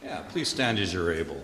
Yeah, please stand as you're able.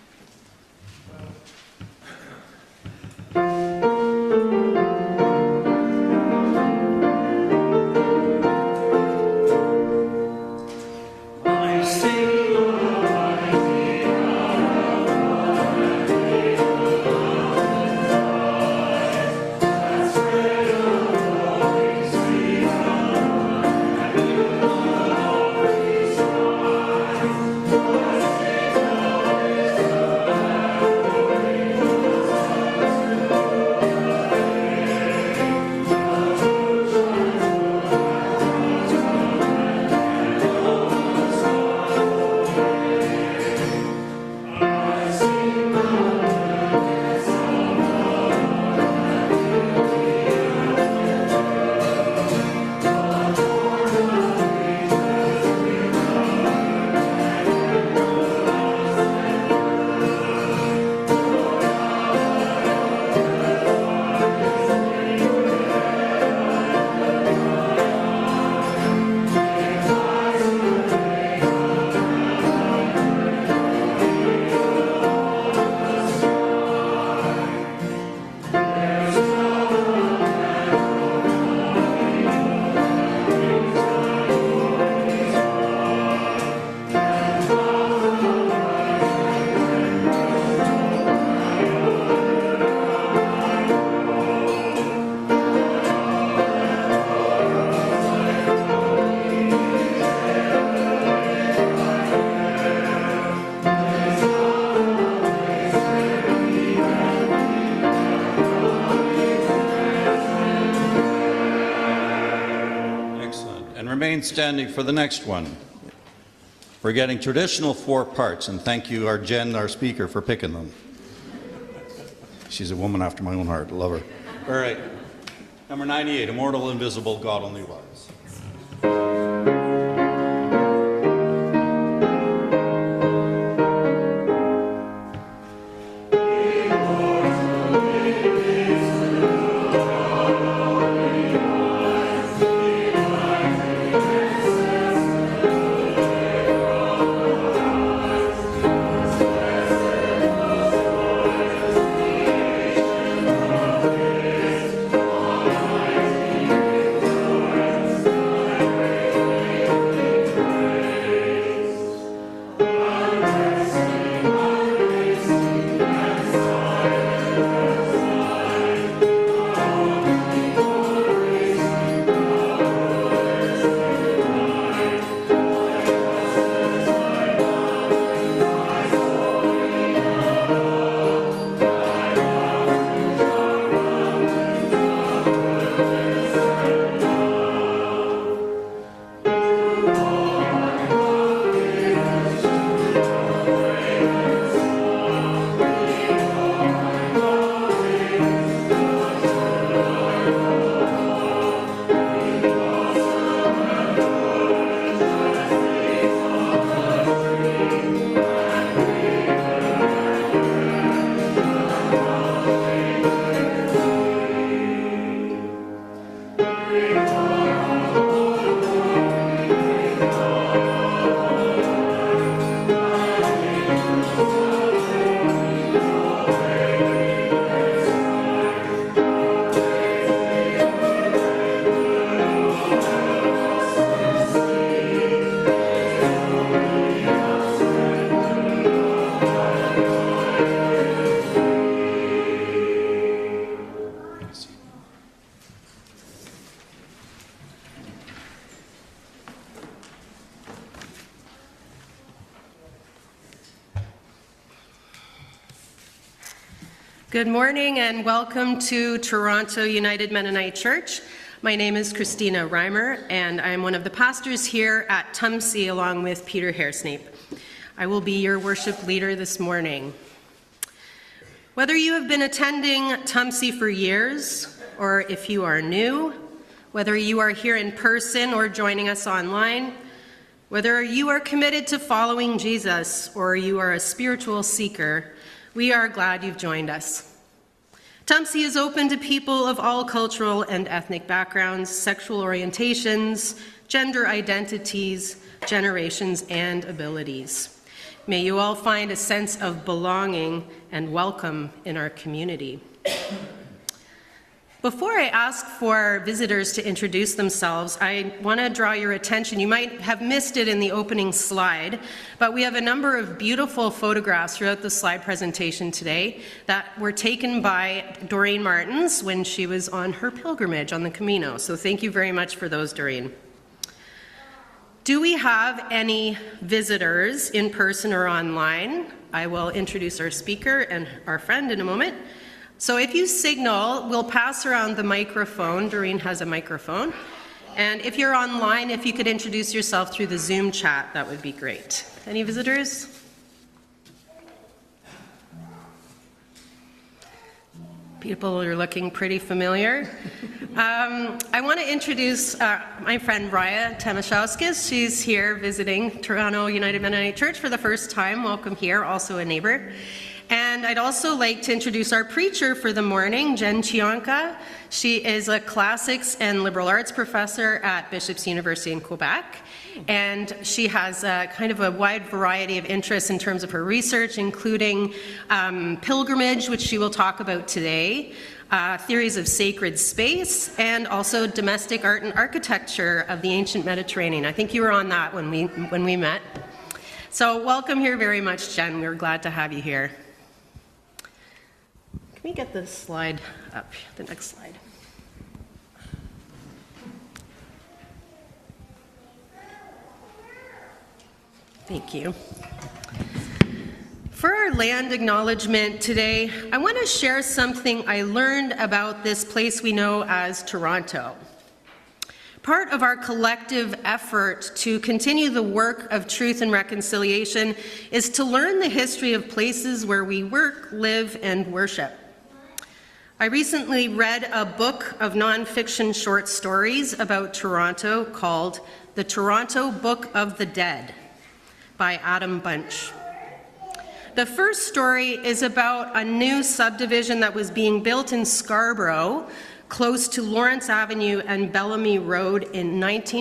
Standing for the next one. We're getting traditional 4 parts, and thank you, our Jen, our speaker, for picking them. She's a woman after my own heart. Love her. All right. Number 98, Immortal, Invisible, God Only Wise. Good morning and welcome to Toronto United Mennonite Church. My name is Christina Reimer and I'm one of the pastors here at Tumsey along with Peter Hairsnape. I will be your worship leader this morning. Whether you have been attending Tumsey for years or if you are new, whether you are here in person or joining us online, whether you are committed to following Jesus or you are a spiritual seeker, we are glad you've joined us. Tumsey is open to people of all cultural and ethnic backgrounds, sexual orientations, gender identities, generations, and abilities. May you all find a sense of belonging and welcome in our community. Before I ask for visitors to introduce themselves, I want to draw your attention. You might have missed it in the opening slide, but we have a number of beautiful photographs throughout the slide presentation today that were taken by Doreen Martins when she was on her pilgrimage on the Camino. So thank you very much for those, Doreen. Do we have any visitors in person or online? I will introduce our speaker and our friend in a moment. So if you signal, we'll pass around the microphone. Doreen has a microphone. And if you're online, if you could introduce yourself through the Zoom chat, that would be great. Any visitors? People are looking pretty familiar. I want to introduce my friend Raya Tamashauskis. She's here visiting Toronto United Mennonite Church for the first time. Welcome here, also a neighbor. And I'd also like to introduce our preacher for the morning, Jen Chionka. She is a classics and liberal arts professor at Bishop's University in Quebec. And she has kind of a wide variety of interests in terms of her research, including pilgrimage, which she will talk about today, theories of sacred space, and also domestic art and architecture of the ancient Mediterranean. I think you were on that when we met. So welcome here very much, Jen. We're glad to have you here. Can we get this slide up, the next slide? Thank you. For our land acknowledgement today, I want to share something I learned about this place we know as Toronto. Part of our collective effort to continue the work of truth and reconciliation is to learn the history of places where we work, live, and worship. I recently read a book of nonfiction short stories about Toronto called The Toronto Book of the Dead by Adam Bunch. The first story is about a new subdivision that was being built in Scarborough, close to Lawrence Avenue and Bellamy Road in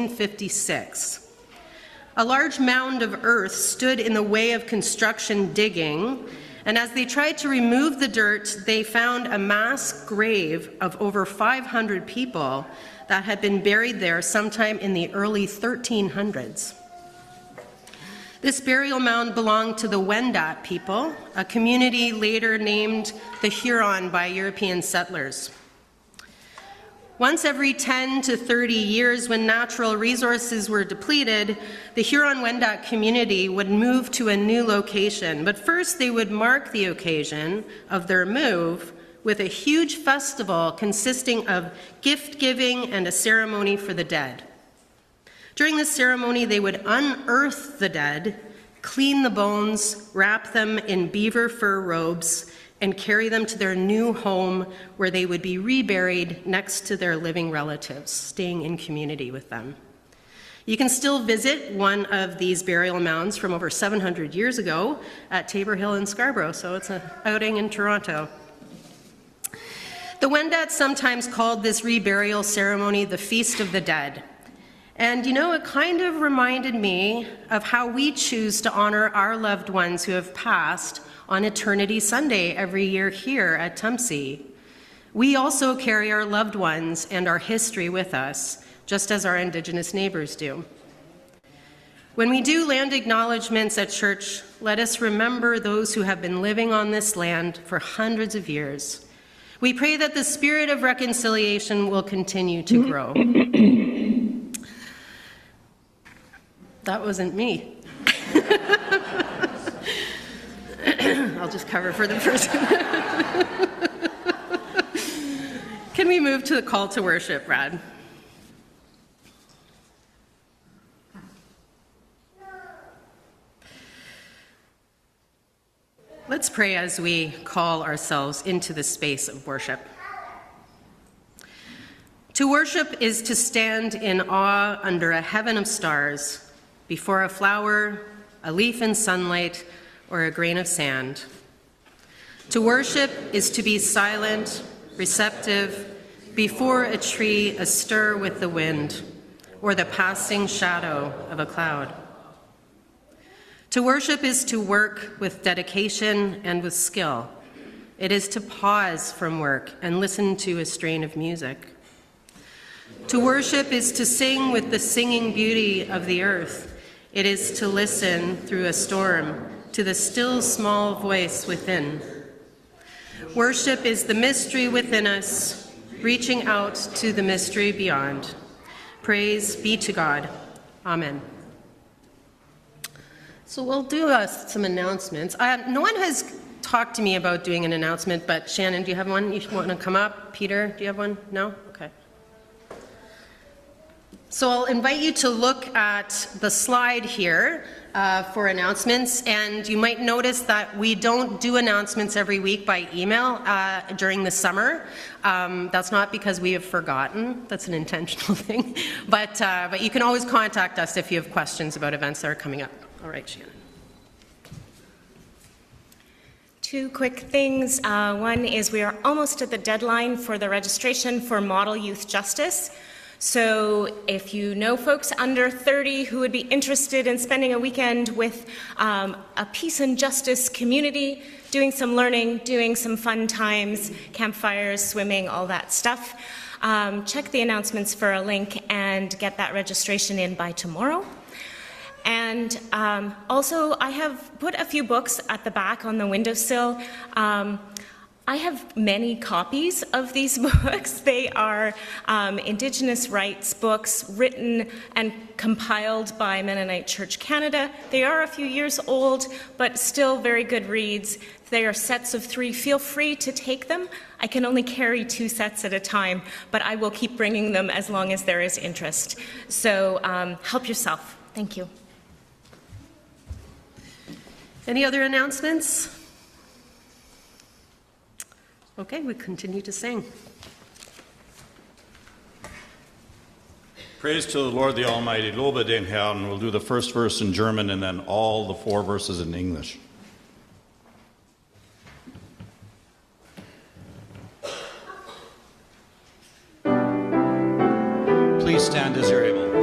1956. A large mound of earth stood in the way of construction digging, and as they tried to remove the dirt, they found a mass grave of over 500 people that had been buried there sometime in the early 1300s. This burial mound belonged to the Wendat people, a community later named the Huron by European settlers. Once every 10 to 30 years, when natural resources were depleted, the Huron-Wendat community would move to a new location. But first, they would mark the occasion of their move with a huge festival consisting of gift-giving and a ceremony for the dead. During this ceremony, they would unearth the dead, clean the bones, wrap them in beaver fur robes, and carry them to their new home where they would be reburied next to their living relatives, staying in community with them. You can still visit one of these burial mounds from over 700 years ago at Tabor Hill in Scarborough, so it's an outing in Toronto. The Wendat sometimes called this reburial ceremony the Feast of the Dead. And it kind of reminded me of how we choose to honor our loved ones who have passed on Eternity Sunday every year here at Tumsey. We also carry our loved ones and our history with us, just as our Indigenous neighbors do. When we do land acknowledgements at church, let us remember those who have been living on this land for hundreds of years. We pray that the spirit of reconciliation will continue to grow. That wasn't me. I'll just cover for the person. Can we move to the call to worship, Brad? Let's pray as we call ourselves into the space of worship. To worship is to stand in awe under a heaven of stars, before a flower, a leaf in sunlight, or a grain of sand. To worship is to be silent, receptive, before a tree astir with the wind, or the passing shadow of a cloud. To worship is to work with dedication and with skill. It is to pause from work and listen to a strain of music. To worship is to sing with the singing beauty of the earth. It is to listen through a storm to the still small voice within. Worship is the mystery within us, reaching out to the mystery beyond. Praise be to God. Amen. So we'll do some announcements. No one has talked to me about doing an announcement, but Shannon, do you have one? You want to come up? Peter, do you have one? No? Okay. So I'll invite you to look at the slide here for announcements, and you might notice that we don't do announcements every week by email during the summer. That's not because we have forgotten. That's an intentional thing. But you can always contact us if you have questions about events that are coming up. All right, Shannon. Two quick things. One is we are almost at the deadline for the registration for Model Youth Justice. So if you know folks under 30 who would be interested in spending a weekend with a peace and justice community, doing some learning, doing some fun times, campfires, swimming, all that stuff, check the announcements for a link and get that registration in by tomorrow. And also, I have put a few books at the back on the windowsill. I have many copies of these books. They are Indigenous rights books written and compiled by Mennonite Church Canada. They are a few years old, but still very good reads. They are sets of 3. Feel free to take them. I can only carry 2 sets at a time, but I will keep bringing them as long as there is interest. So help yourself. Thank you. Any other announcements? Okay, we continue to sing. Praise to the Lord the Almighty. Lobe den Herrn. We'll do the first verse in German and then all the 4 verses in English. Please stand as you're able.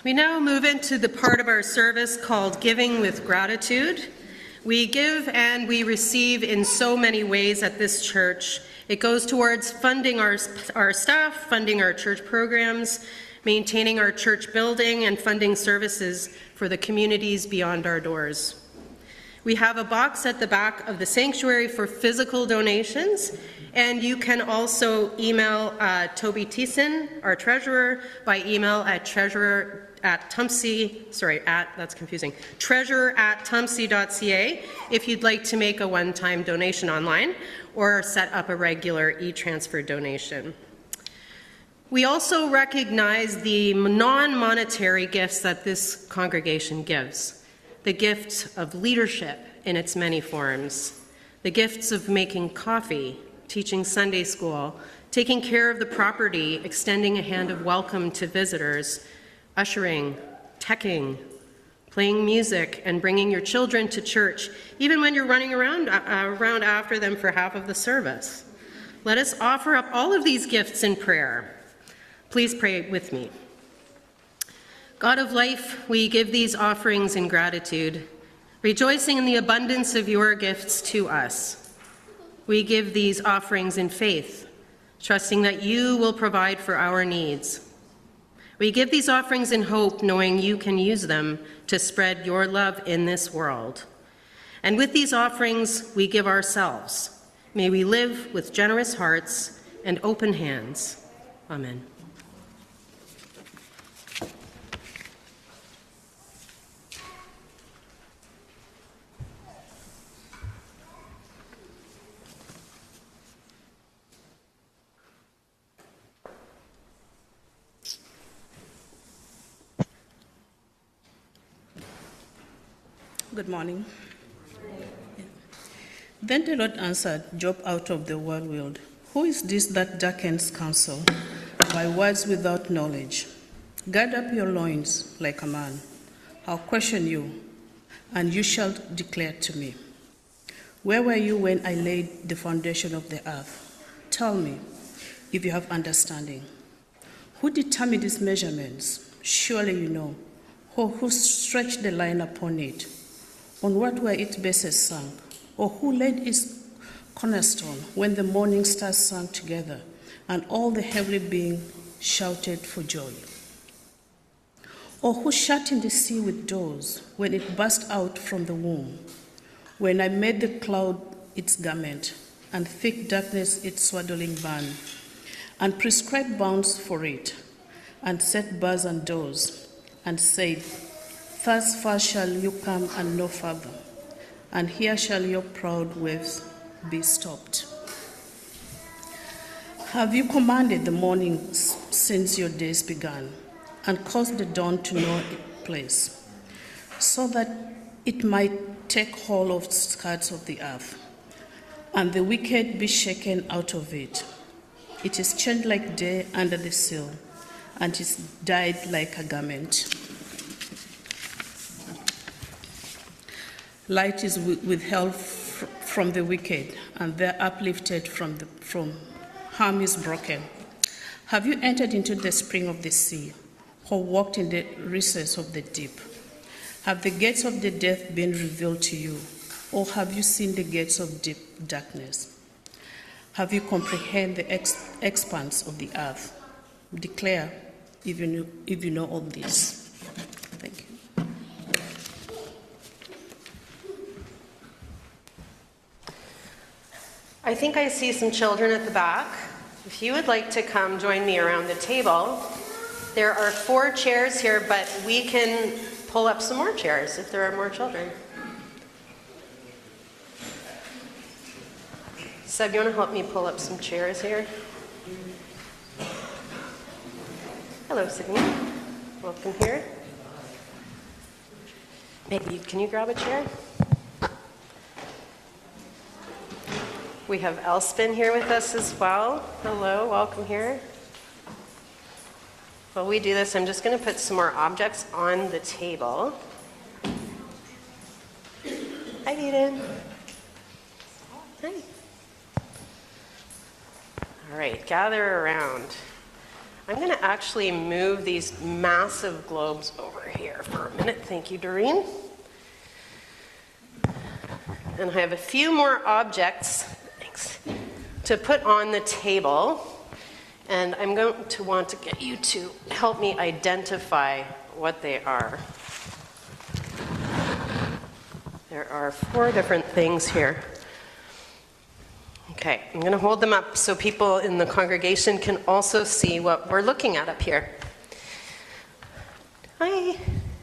We now move into the part of our service called Giving with Gratitude. We give and we receive in so many ways at this church. It goes towards funding our staff, funding our church programs, maintaining our church building, and funding services for the communities beyond our doors. We have a box at the back of the sanctuary for physical donations, and you can also email Toby Thiessen, our treasurer, by email at treasurer@tumsy.ca if you'd like to make a one-time donation online or set up a regular e-transfer donation. We also recognize the non-monetary gifts that this congregation gives. The gift of leadership in its many forms, the gifts of making coffee, teaching Sunday school, taking care of the property, extending a hand of welcome to visitors, ushering, teching, playing music, and bringing your children to church, even when you're running around after them for half of the service. Let us offer up all of these gifts in prayer. Please pray with me. God of life, we give these offerings in gratitude, rejoicing in the abundance of your gifts to us. We give these offerings in faith, trusting that you will provide for our needs. We give these offerings in hope, knowing you can use them to spread your love in this world. And with these offerings, we give ourselves. May we live with generous hearts and open hands. Amen. Good morning. Then the Lord answered Job out of the whirlwind, "Who is this that darkens counsel by words without knowledge? Gird up your loins like a man. I'll question you, and you shall declare to me. Where were you when I laid the foundation of the earth? Tell me, if you have understanding. Who determined its measurements? Surely you know. Who stretched the line upon it? On what were its bases sunk? Or who laid its cornerstone when the morning stars sang together and all the heavenly beings shouted for joy? Or who shut in the sea with doors when it burst out from the womb? When I made the cloud its garment and thick darkness its swaddling band, and prescribed bounds for it, and set bars and doors, and said, Thus far shall you come and no further, and here shall your proud waves be stopped. Have you commanded the morning since your days began, and caused the dawn to know its place, so that it might take hold of the skirts of the earth, and the wicked be shaken out of it? It is changed like day under the seal, and is dyed like a garment. Light is withheld from the wicked, and they're uplifted from harm is broken. Have you entered into the spring of the sea, or walked in the recess of the deep? Have the gates of the death been revealed to you, or have you seen the gates of deep darkness? Have you comprehended the expanse of the earth? Declare if you know all this. Thank you. I think I see some children at the back. If you would like to come join me around the table, there are 4 chairs here, but we can pull up some more chairs if there are more children. Seb, you want to help me pull up some chairs here? Hello, Sydney. Welcome here. Maybe, can you grab a chair? We have Elspin here with us as well. Hello, welcome here. While we do this, I'm just going to put some more objects on the table. Hi, Eden. Hi. All right, gather around. I'm going to actually move these massive globes over here for a minute. Thank you, Doreen. And I have a few more objects, thanks, to put on the table. And I'm going to want to get you to help me identify what they are. There are 4 different things here. Okay, I'm going to hold them up so people in the congregation can also see what we're looking at up here. Hi.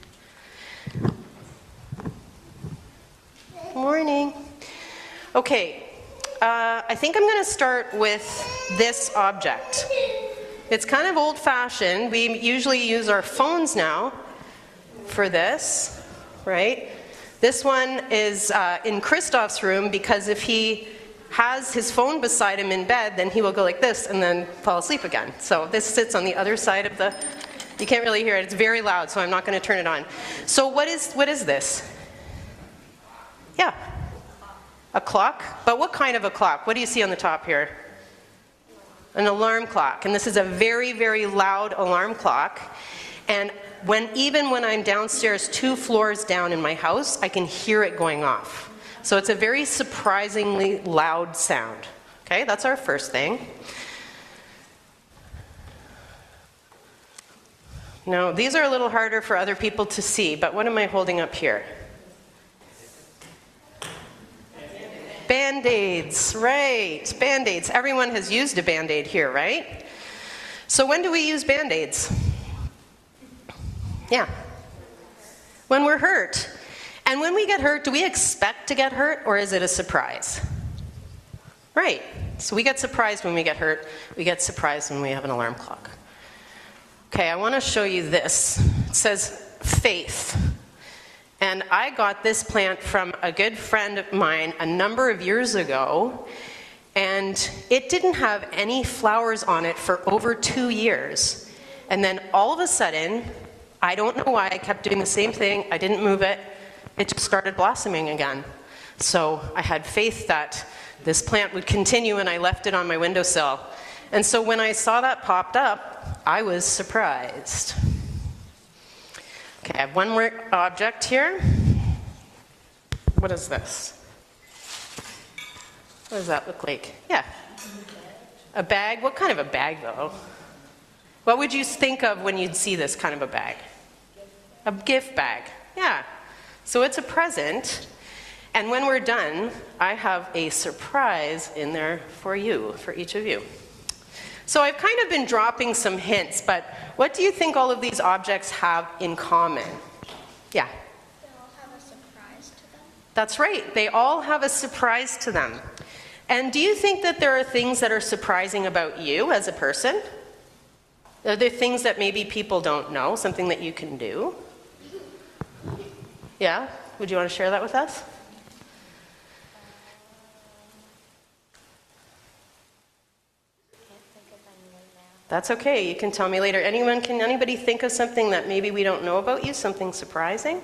Morning. Okay, I think I'm going to start with this object. It's kind of old-fashioned. We usually use our phones now for this, right? This one is in Christoph's room because if he has his phone beside him in bed, then he will go like this and then fall asleep again. So this sits on the other side of the, you can't really hear it. It's very loud, so I'm not going to turn it on. So what is this? Yeah. A clock? But what kind of a clock? What do you see on the top here? An alarm clock. And this is a very, very loud alarm clock. And even when I'm downstairs 2 floors down in my house, I can hear it going off. So it's a very surprisingly loud sound. Okay, that's our first thing. Now, these are a little harder for other people to see, but what am I holding up here? Band-Aids, right, Band-Aids. Everyone has used a Band-Aid here, right? So when do we use Band-Aids? Yeah. When we're hurt. And when we get hurt, do we expect to get hurt, or is it a surprise? Right. So we get surprised when we get hurt. We get surprised when we have an alarm clock. Okay, I want to show you this. It says faith. And I got this plant from a good friend of mine a number of years ago, and it didn't have any flowers on it for over 2 years. And then all of a sudden, I don't know why, I kept doing the same thing. I didn't move it. It just started blossoming again. So I had faith that this plant would continue, and I left it on my windowsill. And so when I saw that popped up, I was surprised. Okay, I have one more object here. What is this? What does that look like? Yeah. A bag? What kind of a bag, though? What would you think of when you'd see this kind of a bag? A gift bag. Yeah. So it's a present. And when we're done, I have a surprise in there for you, for each of you. So I've kind of been dropping some hints, but what do you think all of these objects have in common? Yeah? They all have a surprise to them. That's right. They all have a surprise to them. And do you think that there are things that are surprising about you as a person? Are there things that maybe people don't know, something that you can do? Yeah? Would you want to share that with us? That's okay. You can tell me later. Can anybody think of something that maybe we don't know about you? Something surprising?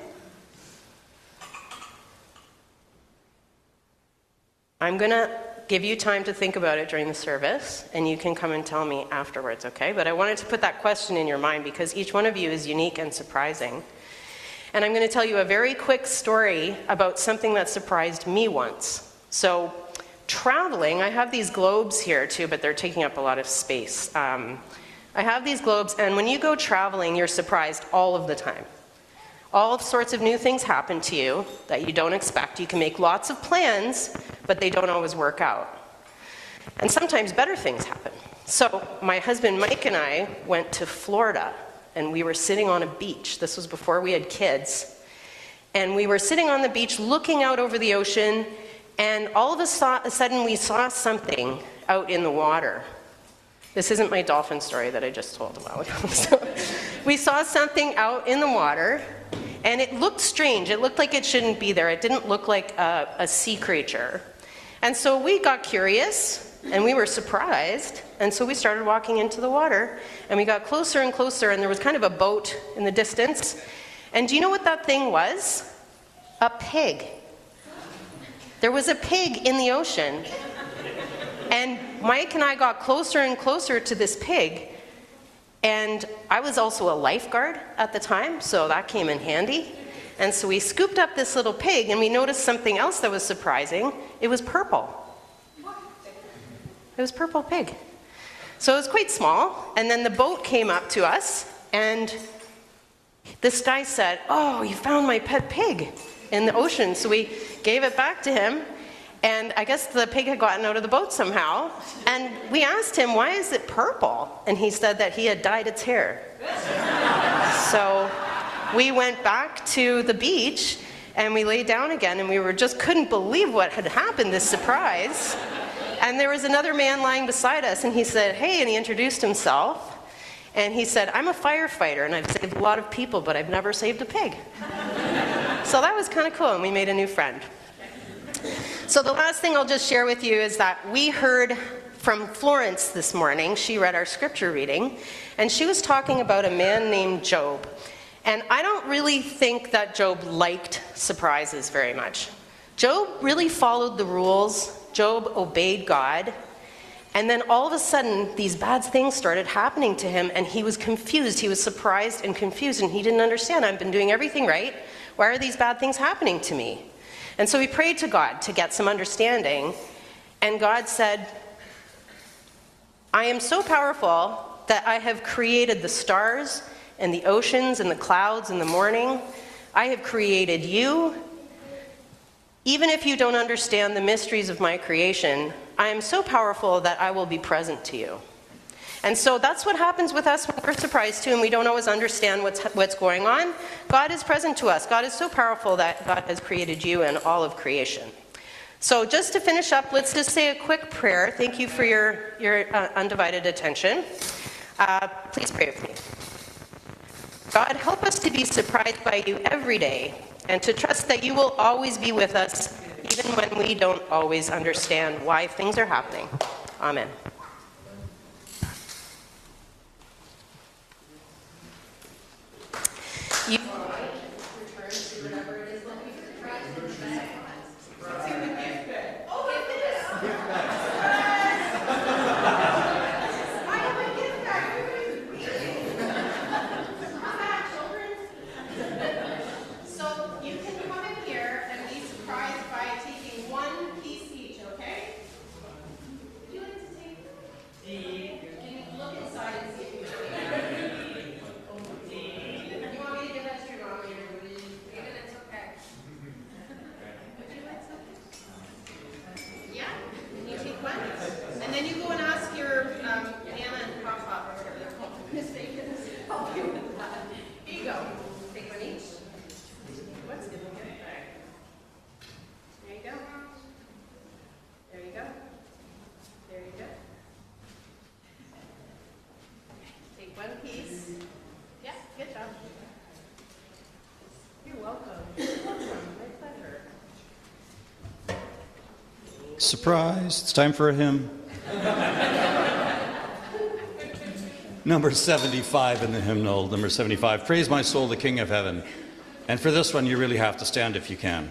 I'm going to give you time to think about it during the service, and you can come and tell me afterwards, okay? But I wanted to put that question in your mind because each one of you is unique and surprising. And I'm going to tell you a very quick story about something that surprised me once. So, traveling, I have these globes here too, but they're taking up a lot of space. I have these globes, and when you go traveling, you're surprised all of the time. All sorts of new things happen to you that you don't expect. You can make lots of plans, but they don't always work out. And sometimes better things happen. So my husband Mike and I went to Florida, and we were sitting on a beach. This was before we had kids. And we were sitting on the beach looking out over the ocean, and all of a sudden we saw something out in the water. This isn't my dolphin story that I just told a while ago. So we saw something out in the water, and it looked strange. It looked like it shouldn't be there. It didn't look like a sea creature. And so we got curious, and we were surprised, and so we started walking into the water, and we got closer and closer, and there was kind of a boat in the distance. And do you know what that thing was? A pig. There was a pig in the ocean. And Mike and I got closer and closer to this pig, And I was also a lifeguard at the time, so that came in handy. And so we scooped up this little pig, and we noticed something else that was surprising. It was purple. It was purple pig. So it was quite small, and then the boat came up to us, and this guy said, "Oh, you found my pet pig in the ocean." So we gave it back to him, and I guess the pig had gotten out of the boat somehow. And we asked him, "Why is it purple?" And he said that he had dyed its hair. So we went back to the beach, and we lay down again, and we just couldn't believe what had happened, this surprise. And there was another man lying beside us, and he said, "Hey," and he introduced himself. And he said, "I'm a firefighter, and I've saved a lot of people, but I've never saved a pig." So that was kind of cool, and we made a new friend. So the last thing I'll just share with you is that we heard from Florence this morning. She read our scripture reading, and she was talking about a man named Job. And I don't really think that Job liked surprises very much. Job really followed the rules. Job obeyed God. And then all of a sudden, these bad things started happening to him, and he was confused. He was surprised and confused, and he didn't understand. I've been doing everything right. Why are these bad things happening to me? And so he prayed to God to get some understanding. And God said, "I am so powerful that I have created the stars and the oceans and the clouds in the morning. I have created you. Even if you don't understand the mysteries of my creation, I am so powerful that I will be present to you." And so that's what happens with us when we're surprised too, and we don't always understand what's going on. God is present to us. God is so powerful that God has created you and all of creation. So just to finish up, let's just say a quick prayer. Thank you for your undivided attention. Please pray with me. God, help us to be surprised by you every day, and to trust that you will always be with us, even when we don't always understand why things are happening. Amen. You Surprise, it's time for a hymn. Number 75 in the hymnal, number 75, Praise My Soul, the King of Heaven. And for this one, you really have to stand if you can.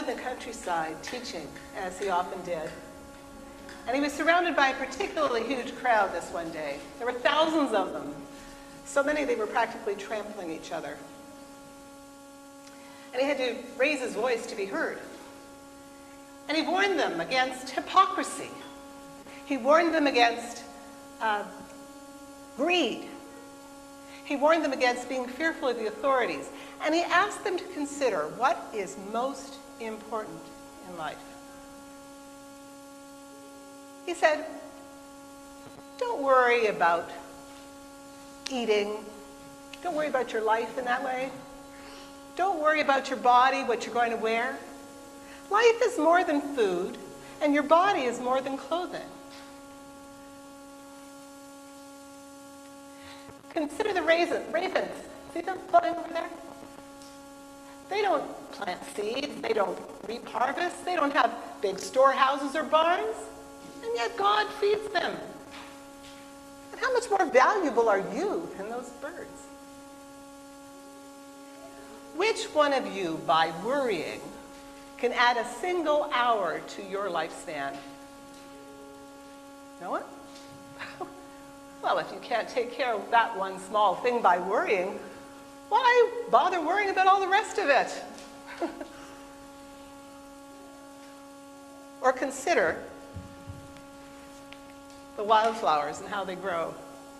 in the countryside teaching, as he often did. And he was surrounded by a particularly huge crowd this one day. There were thousands of them. So many they were practically trampling each other. And he had to raise his voice to be heard. And he warned them against hypocrisy. He warned them against greed. He warned them against being fearful of the authorities. And he asked them to consider what is most important in life. He said, don't worry about eating. Don't worry about your life in that way. Don't worry about your body, what you're going to wear. Life is more than food, and your body is more than clothing. Consider the ravens. See them flying over there? They don't plant seeds. They don't reap harvests. They don't have big storehouses or barns. And yet God feeds them. And how much more valuable are you than those birds? Which one of you, by worrying, can add a single hour to your lifespan? No one? Well, if you can't take care of that one small thing by worrying, why bother worrying about all the rest of it? Or consider the wildflowers and how they grow.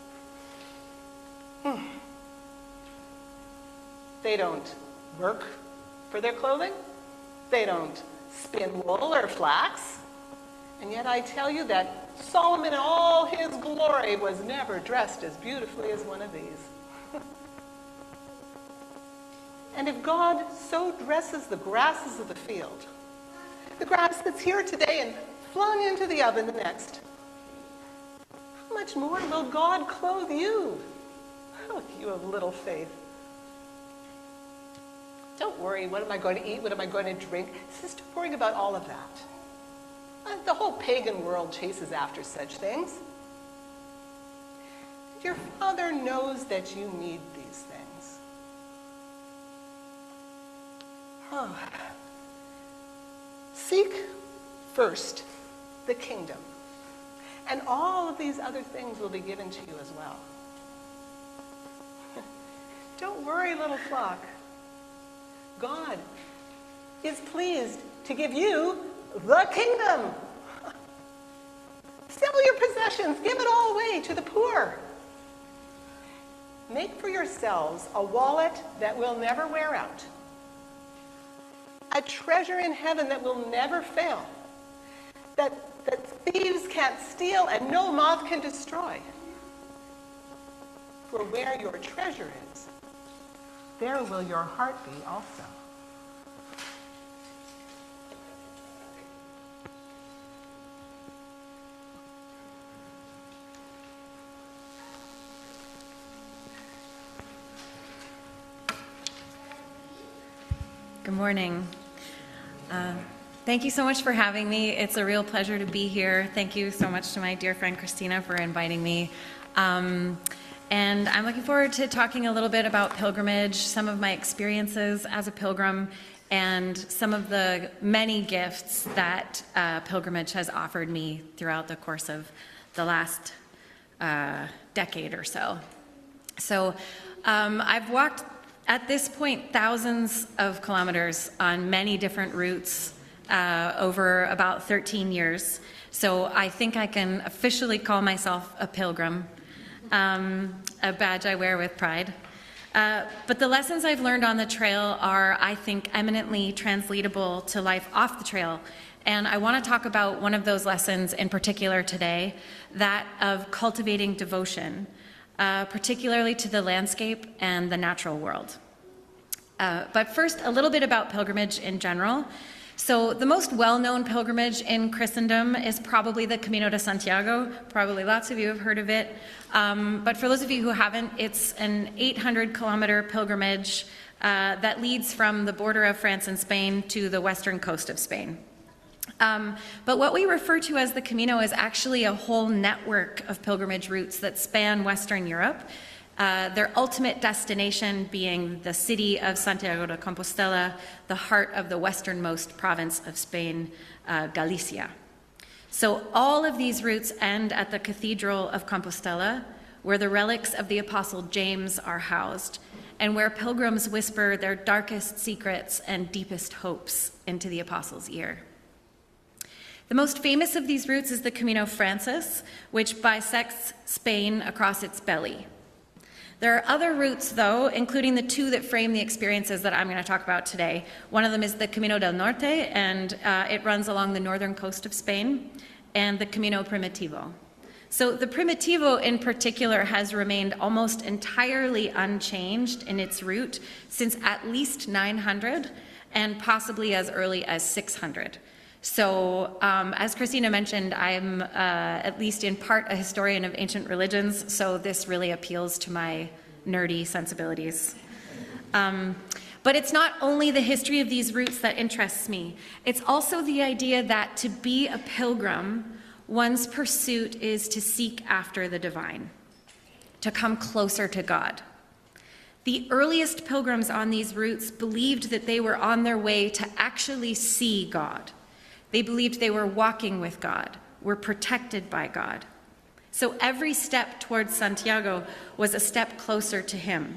They don't work for their clothing. They don't spin wool or flax. And yet I tell you that Solomon in all his glory was never dressed as beautifully as one of these. And if God so dresses the grasses of the field, the grass that's here today and flung into the oven the next, how much more will God clothe you? Oh, you have little faith. Don't worry, what am I going to eat? What am I going to drink? Stop worrying about all of that. The whole pagan world chases after such things. Your Father knows that you need these things. Seek first the kingdom, and all of these other things will be given to you as well. Don't worry, little flock. God is pleased to give you the kingdom. Sell your possessions, give it all away to the poor. Make for yourselves a wallet that will never wear out, a treasure in heaven that will never fail, that thieves can't steal and no moth can destroy. For where your treasure is, there will your heart be also. Good morning. Thank you so much for having me. It's a real pleasure to be here. Thank you so much to my dear friend Christina for inviting me. And I'm looking forward to talking a little bit about pilgrimage, some of my experiences as a pilgrim, and some of the many gifts that pilgrimage has offered me throughout the course of the last decade or so. So I've walked, at this point, thousands of kilometers on many different routes over about 13 years. So I think I can officially call myself a pilgrim, a badge I wear with pride. But the lessons I've learned on the trail are, I think, eminently translatable to life off the trail. And I want to talk about one of those lessons in particular today, that of cultivating devotion, particularly to the landscape and the natural world. But first, a little bit about pilgrimage in general. So the most well-known pilgrimage in Christendom is probably the Camino de Santiago. Probably lots of you have heard of it. But for those of you who haven't, it's an 800-kilometer pilgrimage that leads from the border of France and Spain to the western coast of Spain. But what we refer to as the Camino is actually a whole network of pilgrimage routes that span Western Europe. their ultimate destination being the city of Santiago de Compostela, the heart of the westernmost province of Spain, Galicia. So all of these routes end at the Cathedral of Compostela, where the relics of the Apostle James are housed, and where pilgrims whisper their darkest secrets and deepest hopes into the Apostle's ear. The most famous of these routes is the Camino Francis, which bisects Spain across its belly. There are other routes, though, including the two that frame the experiences that I'm going to talk about today. One of them is the Camino del Norte, and it runs along the northern coast of Spain, and the Camino Primitivo. So the Primitivo in particular has remained almost entirely unchanged in its route since at least 900 and possibly as early as 600. So as Christina mentioned, I'm at least in part a historian of ancient religions, so this really appeals to my nerdy sensibilities. But it's not only the history of these routes that interests me. It's also the idea that to be a pilgrim, one's pursuit is to seek after the divine, to come closer to God. The earliest pilgrims on these routes believed that they were on their way to actually see God. They believed they were walking with God, were protected by God. So every step towards Santiago was a step closer to him.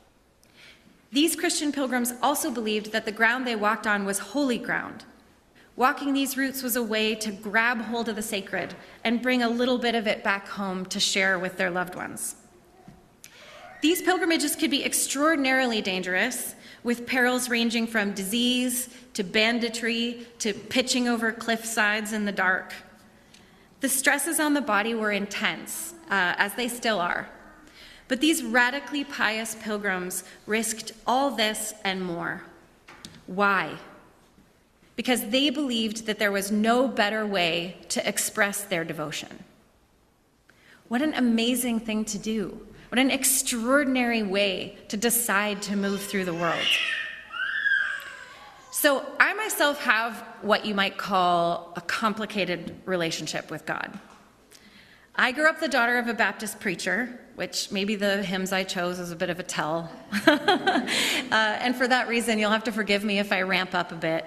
These Christian pilgrims also believed that the ground they walked on was holy ground. Walking these routes was a way to grab hold of the sacred and bring a little bit of it back home to share with their loved ones. These pilgrimages could be extraordinarily dangerous, with perils ranging from disease to banditry to pitching over cliff sides in the dark. The stresses on the body were intense, as they still are. But these radically pious pilgrims risked all this and more. Why? Because they believed that there was no better way to express their devotion. What an amazing thing to do. What an extraordinary way to decide to move through the world. So I myself have what you might call a complicated relationship with God. I grew up the daughter of a Baptist preacher, which maybe the hymns I chose is a bit of a tell. And for that reason, you'll have to forgive me if I ramp up a bit.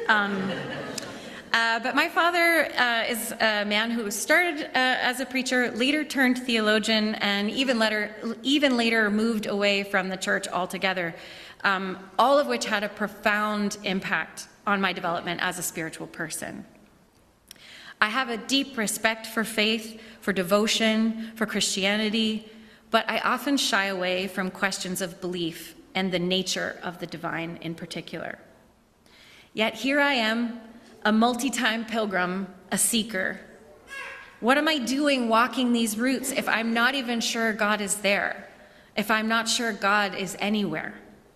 But my father is a man who started as a preacher, later turned theologian, and even later moved away from the church altogether, all of which had a profound impact on my development as a spiritual person. I have a deep respect for faith, for devotion, for Christianity, but I often shy away from questions of belief and the nature of the divine in particular. Yet here I am, a multi-time pilgrim, a seeker. What am I doing walking these routes if I'm not even sure God is there, if I'm not sure God is anywhere?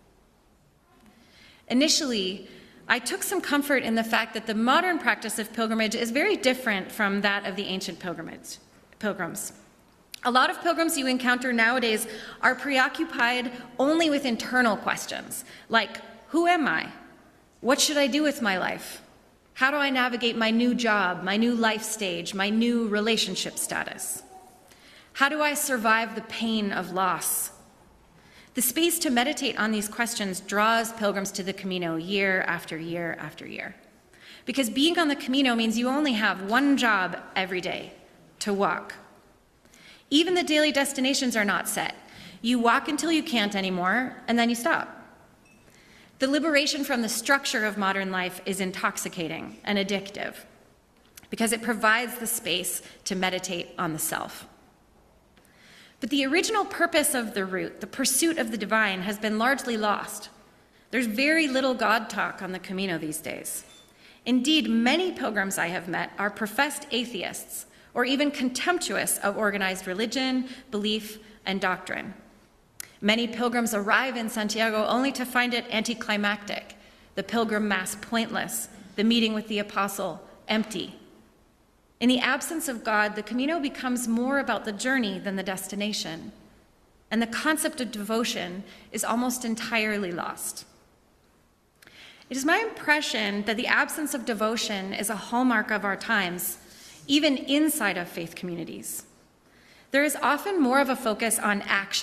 Initially, I took some comfort in the fact that the modern practice of pilgrimage is very different from that of the ancient pilgrims. A lot of pilgrims you encounter nowadays are preoccupied only with internal questions, like, who am I? What should I do with my life? How do I navigate my new job, my new life stage, my new relationship status? How do I survive the pain of loss? The space to meditate on these questions draws pilgrims to the Camino year after year after year. Because being on the Camino means you only have one job every day, to walk. Even the daily destinations are not set. You walk until you can't anymore, and then you stop. The liberation from the structure of modern life is intoxicating and addictive because it provides the space to meditate on the self. But the original purpose of the route, the pursuit of the divine, has been largely lost. There's very little God talk on the Camino these days. Indeed, many pilgrims I have met are professed atheists or even contemptuous of organized religion, belief, and doctrine. Many pilgrims arrive in Santiago only to find it anticlimactic, the pilgrim mass pointless, the meeting with the apostle empty. In the absence of God, the Camino becomes more about the journey than the destination, and the concept of devotion is almost entirely lost. It is my impression that the absence of devotion is a hallmark of our times, even inside of faith communities. There is often more of a focus on action,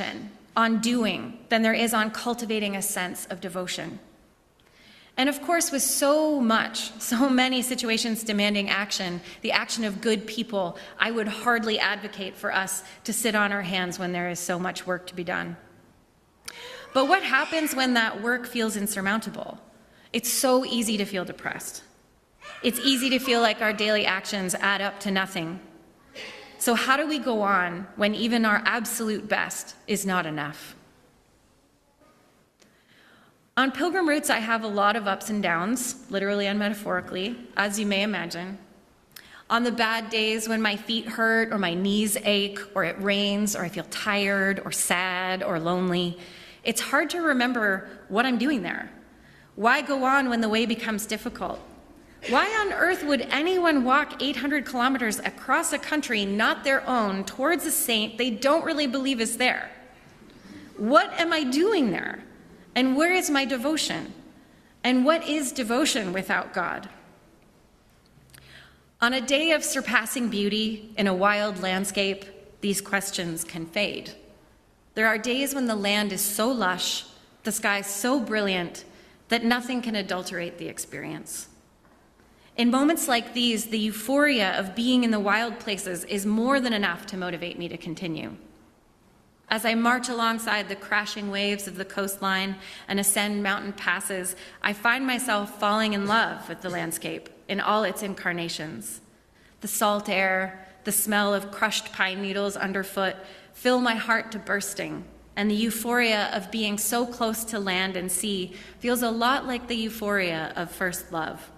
on doing than there is on cultivating a sense of devotion. And of course, with so many situations demanding action, the action of good people, I would hardly advocate for us to sit on our hands when there is so much work to be done. But what happens when that work feels insurmountable? It's so easy to feel depressed. It's easy to feel like our daily actions add up to nothing. So how do we go on when even our absolute best is not enough? On Pilgrim Roots, I have a lot of ups and downs, literally and metaphorically, as you may imagine. On the bad days when my feet hurt or my knees ache or it rains or I feel tired or sad or lonely, it's hard to remember what I'm doing there. Why go on when the way becomes difficult? Why on earth would anyone walk 800 kilometers across a country not their own towards a saint they don't really believe is there? What am I doing there? And where is my devotion? And what is devotion without God? On a day of surpassing beauty in a wild landscape, these questions can fade. There are days when the land is so lush, the sky so brilliant, that nothing can adulterate the experience. In moments like these, the euphoria of being in the wild places is more than enough to motivate me to continue. As I march alongside the crashing waves of the coastline and ascend mountain passes, I find myself falling in love with the landscape in all its incarnations. The salt air, the smell of crushed pine needles underfoot fill my heart to bursting, and the euphoria of being so close to land and sea feels a lot like the euphoria of first love.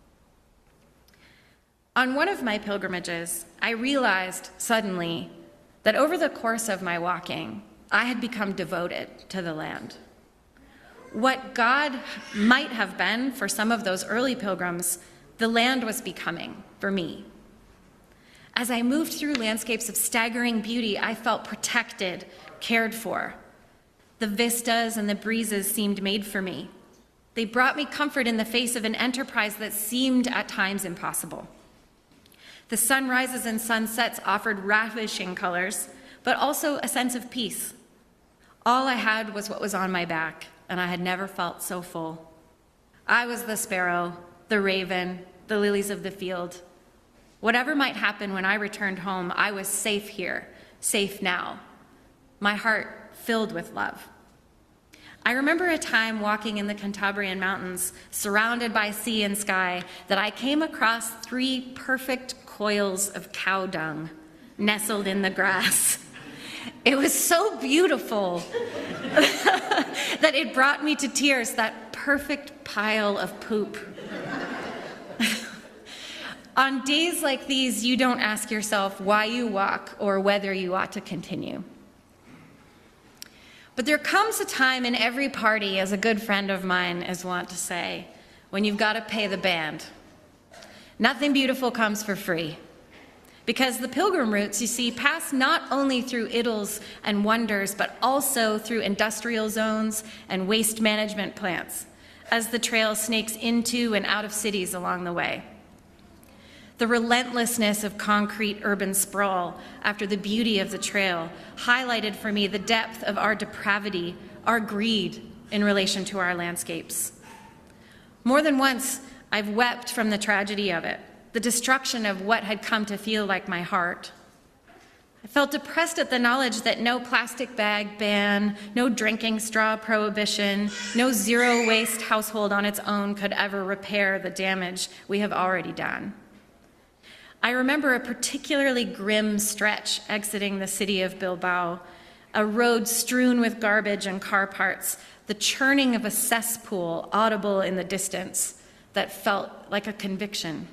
On one of my pilgrimages, I realized suddenly that over the course of my walking, I had become devoted to the land. What God might have been for some of those early pilgrims, the land was becoming for me. As I moved through landscapes of staggering beauty, I felt protected, cared for. The vistas and the breezes seemed made for me. They brought me comfort in the face of an enterprise that seemed at times impossible. The sunrises and sunsets offered ravishing colors, but also a sense of peace. All I had was what was on my back, and I had never felt so full. I was the sparrow, the raven, the lilies of the field. Whatever might happen when I returned home, I was safe here, safe now. My heart filled with love. I remember a time walking in the Cantabrian Mountains, surrounded by sea and sky, that I came across 3 perfect coils of cow dung nestled in the grass. It was so beautiful that it brought me to tears, that perfect pile of poop. On days like these, you don't ask yourself why you walk or whether you ought to continue. But there comes a time in every party, as a good friend of mine is wont to say, when you've got to pay the band. Nothing beautiful comes for free. Because the pilgrim routes, you see, pass not only through idols and wonders, but also through industrial zones and waste management plants, as the trail snakes into and out of cities along the way. The relentlessness of concrete urban sprawl after the beauty of the trail highlighted for me the depth of our depravity, our greed in relation to our landscapes. More than once, I've wept from the tragedy of it, the destruction of what had come to feel like my heart. I felt depressed at the knowledge that no plastic bag ban, no drinking straw prohibition, no zero waste household on its own could ever repair the damage we have already done. I remember a particularly grim stretch exiting the city of Bilbao, a road strewn with garbage and car parts, the churning of a cesspool audible in the distance that felt like a conviction.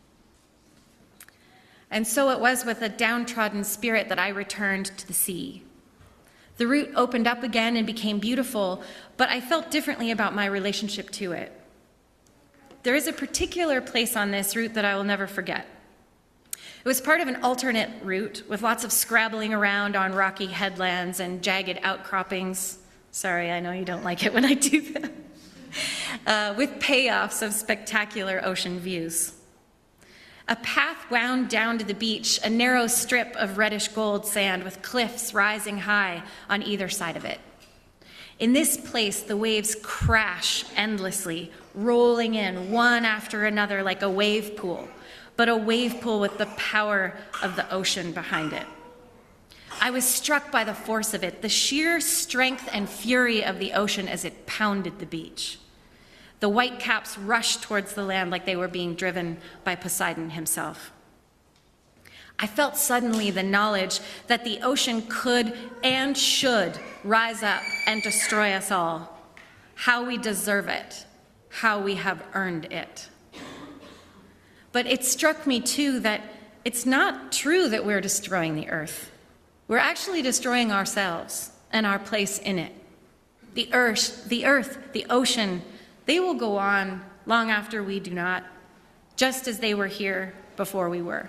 And so it was with a downtrodden spirit that I returned to the sea. The route opened up again and became beautiful, but I felt differently about my relationship to it. There is a particular place on this route that I will never forget. It was part of an alternate route with lots of scrabbling around on rocky headlands and jagged outcroppings. Sorry, I know you don't like it when I do that. With payoffs of spectacular ocean views. A path wound down to the beach, a narrow strip of reddish gold sand with cliffs rising high on either side of it. In this place, the waves crash endlessly, rolling in one after another like a wave pool, but a wave pool with the power of the ocean behind it. I was struck by the force of it, the sheer strength and fury of the ocean as it pounded the beach. The white caps rushed towards the land like they were being driven by Poseidon himself. I felt suddenly the knowledge that the ocean could and should rise up and destroy us all. How we deserve it, how we have earned it. But it struck me too that it's not true that we're destroying the earth. We're actually destroying ourselves and our place in it. The earth, the ocean, they will go on long after we do not, just as they were here before we were.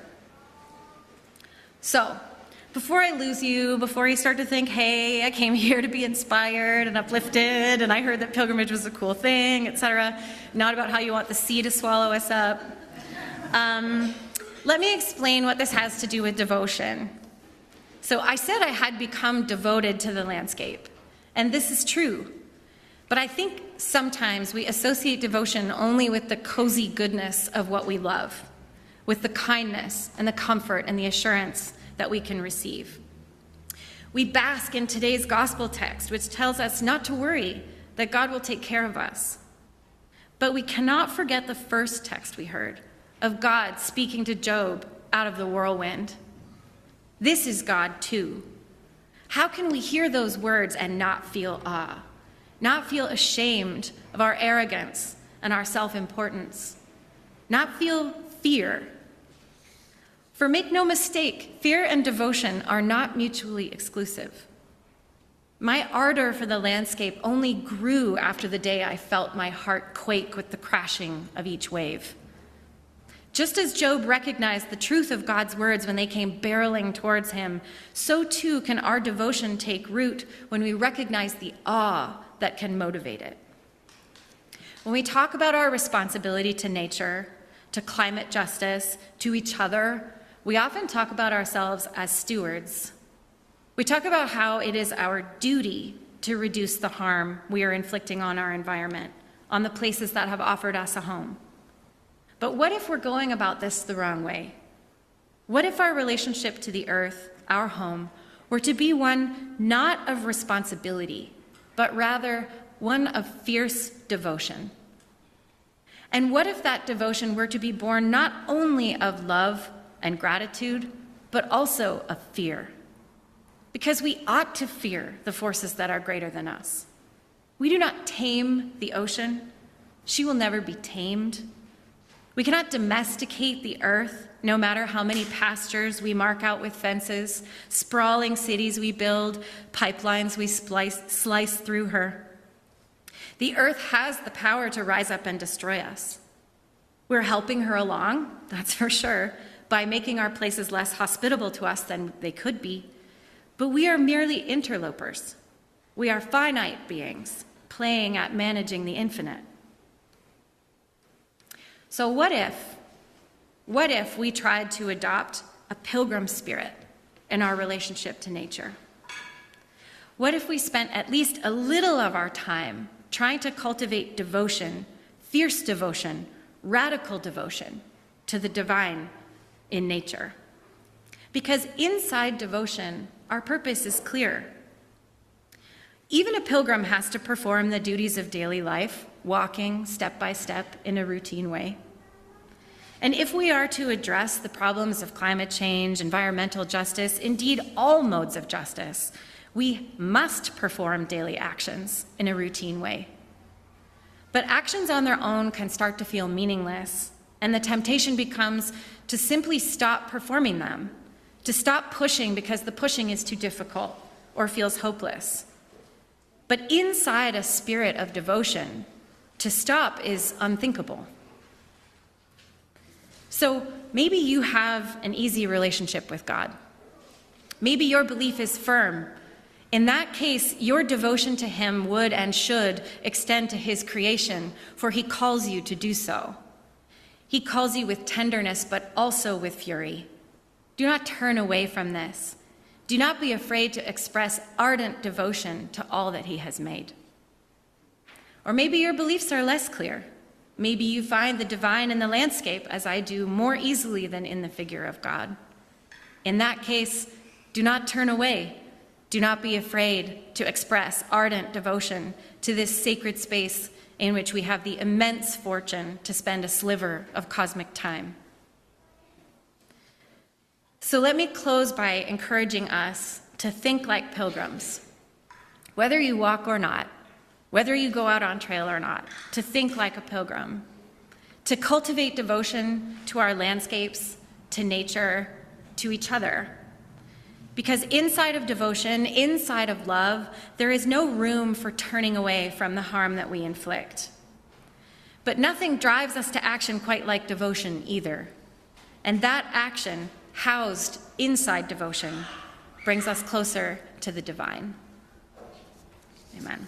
So, before I lose you, before you start to think, hey, I came here to be inspired and uplifted, and I heard that pilgrimage was a cool thing, etc., not about how you want the sea to swallow us up, let me explain what this has to do with devotion. So I said I had become devoted to the landscape, and this is true. But I think sometimes we associate devotion only with the cozy goodness of what we love, with the kindness and the comfort and the assurance that we can receive. We bask in today's gospel text, which tells us not to worry, that God will take care of us. But we cannot forget the first text we heard of God speaking to Job out of the whirlwind. This is God too. How can we hear those words and not feel awe? Not feel ashamed of our arrogance and our self-importance? Not feel fear? For make no mistake, fear and devotion are not mutually exclusive. My ardor for the landscape only grew after the day I felt my heart quake with the crashing of each wave. Just as Job recognized the truth of God's words when they came barreling towards him, so too can our devotion take root when we recognize the awe that can motivate it. When we talk about our responsibility to nature, to climate justice, to each other, we often talk about ourselves as stewards. We talk about how it is our duty to reduce the harm we are inflicting on our environment, on the places that have offered us a home. But what if we're going about this the wrong way? What if our relationship to the earth, our home, were to be one not of responsibility, but rather one of fierce devotion? And what if that devotion were to be born not only of love and gratitude, but also of fear? Because we ought to fear the forces that are greater than us. We do not tame the ocean. She will never be tamed. We cannot domesticate the earth, no matter how many pastures we mark out with fences, sprawling cities we build, pipelines we slice through her. The earth has the power to rise up and destroy us. We're helping her along, that's for sure, by making our places less hospitable to us than they could be. But we are merely interlopers. We are finite beings, playing at managing the infinite. So what if we tried to adopt a pilgrim spirit in our relationship to nature? What if we spent at least a little of our time trying to cultivate devotion, fierce devotion, radical devotion to the divine in nature? Because inside devotion, our purpose is clear. Even a pilgrim has to perform the duties of daily life, walking step by step in a routine way. And if we are to address the problems of climate change, environmental justice, indeed all modes of justice, we must perform daily actions in a routine way. But actions on their own can start to feel meaningless, and the temptation becomes to simply stop performing them, to stop pushing because the pushing is too difficult or feels hopeless. But inside a spirit of devotion, to stop is unthinkable. So maybe you have an easy relationship with God. Maybe your belief is firm. In that case, your devotion to him would and should extend to his creation, for he calls you to do so. He calls you with tenderness, but also with fury. Do not turn away from this. Do not be afraid to express ardent devotion to all that he has made. Or maybe your beliefs are less clear. Maybe you find the divine in the landscape, as I do, more easily than in the figure of God. In that case, do not turn away. Do not be afraid to express ardent devotion to this sacred space in which we have the immense fortune to spend a sliver of cosmic time. So let me close by encouraging us to think like pilgrims. Whether you walk or not, whether you go out on trail or not, to think like a pilgrim, to cultivate devotion to our landscapes, to nature, to each other. Because inside of devotion, inside of love, there is no room for turning away from the harm that we inflict. But nothing drives us to action quite like devotion either. And that action, housed inside devotion, brings us closer to the divine. Amen.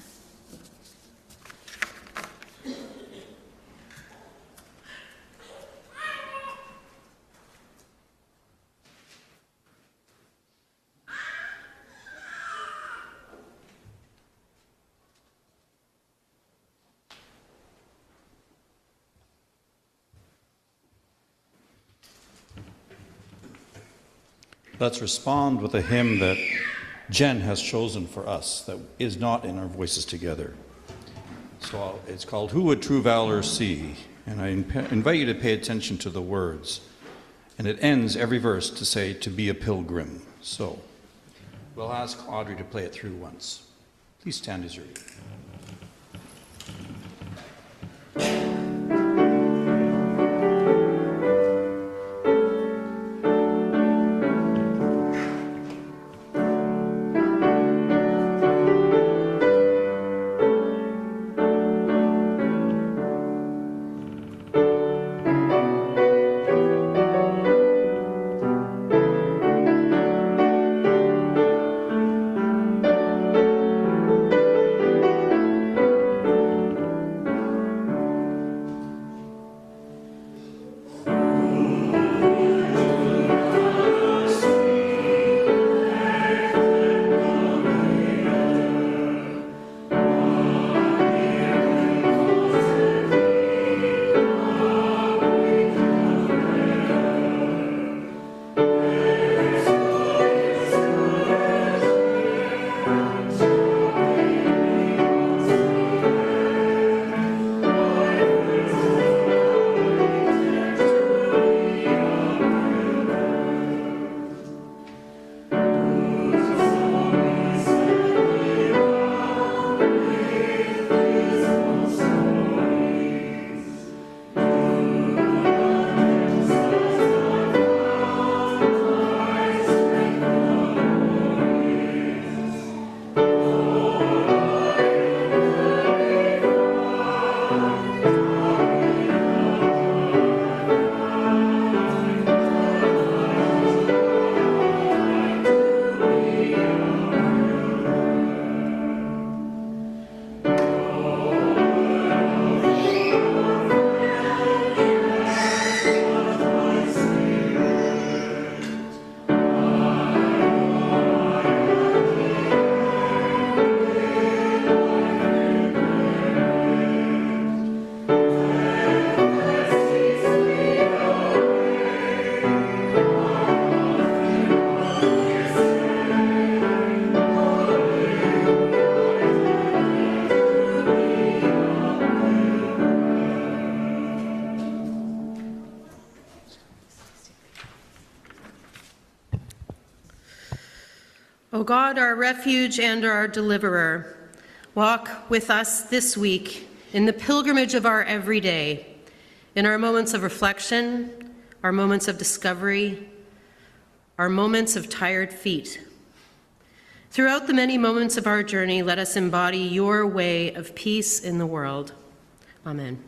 Let's respond with a hymn that Jen has chosen for us that is not in our Voices Together. So it's called Who Would True Valor See? And I invite you to pay attention to the words. And it ends every verse to say, to be a pilgrim. So we'll ask Audrey to play it through once. Please stand as you read. O God, our refuge and our deliverer, walk with us this week in the pilgrimage of our everyday, in our moments of reflection, our moments of discovery, our moments of tired feet. Throughout the many moments of our journey, let us embody your way of peace in the world. Amen.